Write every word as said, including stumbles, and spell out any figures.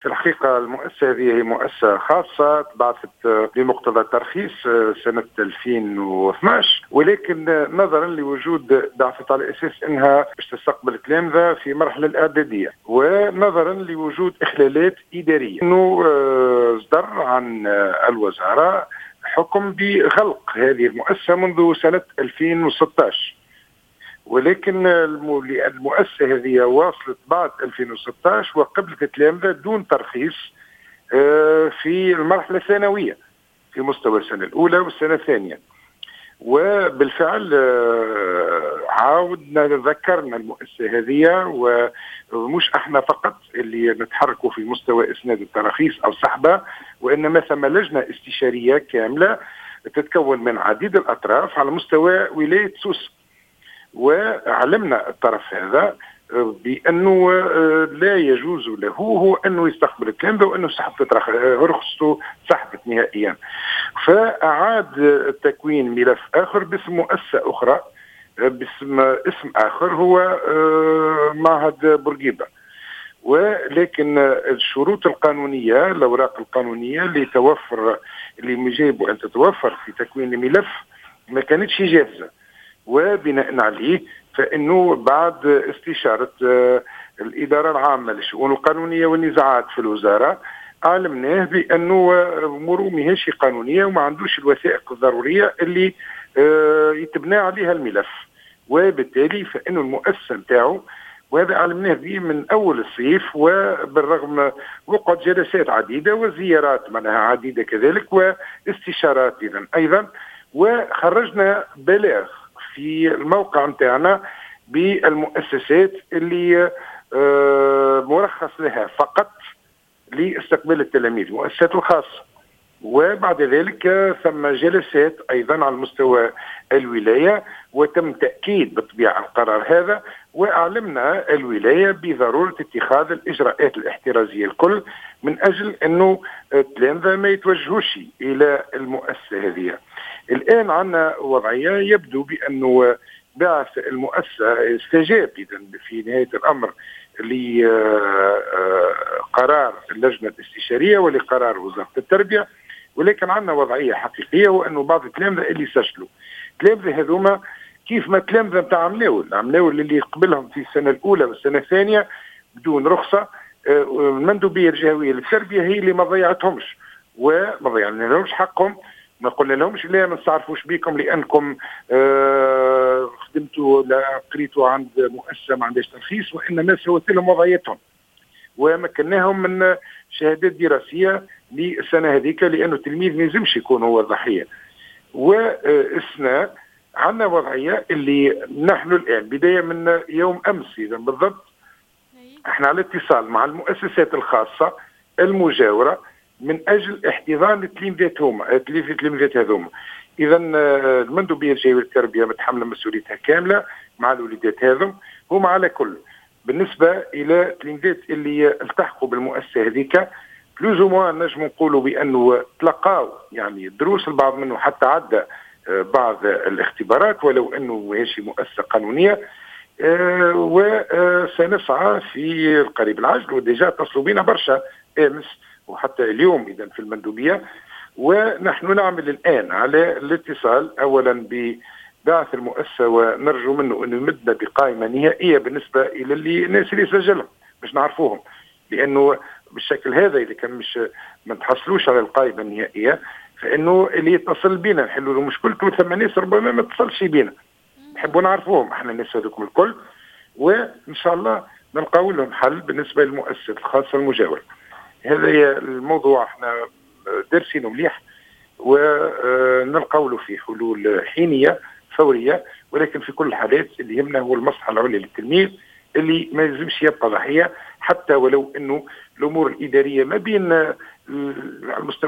في الحقيقة المؤسسة هذه هي مؤسسة خاصة تبعثت بمقتضى الترخيص سنة ألفين واثناعش، ولكن نظرا لوجود ضعفت على أساس أنها باش تستقبل التلامذة في مرحلة الإعدادية، ونظرا لوجود إخلالات إدارية أنه صدر عن الوزارة حكم بغلق هذه المؤسسة منذ سنة ألفين وستة عشر. ولكن المؤسسة هذه واصلت بعد ألفين وستة عشر وقبلت التلامذة دون ترخيص في المرحلة الثانوية في مستوى السنة الأولى والسنة الثانية. وبالفعل عاودنا ذكرنا المؤسسة هذه، ومش احنا فقط اللي نتحركوا في مستوى إسناد التراخيص أو سحبها، وإنما ثم لجنة استشارية كاملة تتكون من عديد الأطراف على مستوى ولاية سوسة. وعلمنا الطرف هذا بأنه لا يجوز له هو أنه يستقبل التلامذة وأنه سحبت رخصته سحبت نهائيا، فأعاد تكوين ملف آخر باسم مؤسسة أخرى باسم اسم آخر هو معهد بورقيبة. ولكن الشروط القانونية الأوراق القانونية اللي توفر اللي يجب أن تتوفر في تكوين الملف ما كانتش جاهزة، وبناء عليه فإنه بعد استشارة الإدارة العامة للشؤون القانونية والنزاعات في الوزارة علمناه بأنه أموره ماهيش قانونية وما عندوش الوثائق الضرورية اللي يتبنى عليها الملف، وبالتالي فإنه المؤسسة نتاعو، وهذا علمناه به من أول الصيف، وبالرغم وقعت جلسات عديدة وزيارات منها عديدة كذلك واستشارات إذن أيضا، وخرجنا بلاغ في الموقع نتاعنا بالمؤسسات اللي مرخص لها فقط لاستقبال التلاميذ، المؤسسات الخاصة. وبعد ذلك ثم جلسات أيضا على مستوى الولاية، وتم تأكيد بطبيعة القرار هذا، وأعلمنا الولاية بضرورة اتخاذ الإجراءات الاحترازية الكل من أجل أنه التلامذة ما يتوجهوش إلى المؤسسة هذه. الآن عندنا وضعية يبدو بأنه بعث المؤسسة استجاب إذن في نهاية الأمر لقرار اللجنة الاستشارية ولقرار وزارة التربية، ولكن عندنا وضعية حقيقية وأنه بعض التلامذة اللي سجلوا التلامذة هذوما كيف ما التلامذة نتاع عملاول عملاول اللي يقبلهم في السنة الأولى والسنة الثانية بدون رخصة، المندوبية الجهوية للتربية هي اللي ما ضيعتهمش وما ضيعنا لهمش حقهم. ما قلنا لهمش لا ما نستعرفوش بكم لأنكم آه خدمتوا لا قريتوا عند مؤسسة ما عندهاش ترخيص، وإنما سوت لهم وضعيتهم ومكناهم من شهادات دراسية للسنة هذيك، لأنه التلميذ ما يلزمش يكون هو الضحية. وإثناء عندنا وضعية اللي نحن الآن بداية من يوم أمس إذا بالضبط احنا على اتصال مع المؤسسات الخاصة المجاورة من أجل احتضان التلميذات هما التلميذات هذوما. إذا المندوبية الجهوية للتربية متحملة مسؤوليتها كاملة مع الوليدات هذم هما على كل. بالنسبة إلى التلميذات اللي التحقوا بالمؤسسة هذيك بلوز موان نجم نقولوا بأنه تلقاو يعني دروس البعض منه حتى عدى بعض الاختبارات ولو أنه ماهيش مؤسسة قانونية، وسنسعى في القريب العاجل وديجا اتصلوا بنا برشا أمس وحتى اليوم إذا في المندوبية، ونحن نعمل الآن على الاتصال أولا ببعث المؤسسة ونرجو منه أنه يمدنا بقائمة نهائية بالنسبة إلى اللي الناس اللي سجلهم باش نعرفوهم، لأنه بالشكل هذا إذا كان مش ما نتحصلوش على القائمة النهائية فإنه اللي يتصل بينا نحلوا له مشكلته، ثم ناس ربما ما اتصلش بينا نحبوا نعرفوهم احنا الناس هذوكم الكل، وإن شاء الله نلقاو لهم حل بالنسبة للمؤسسة الخاصة المجاورة. هذا الموضوع احنا دارسينه مليح ونلقاو له في حلول حينية فورية، ولكن في كل الحالات اللي يهمنا هو المصلحة العليا للتلميذ اللي ما يلزمش يبقى ضحية، حتى ولو انه الامور الادارية ما بين المستوى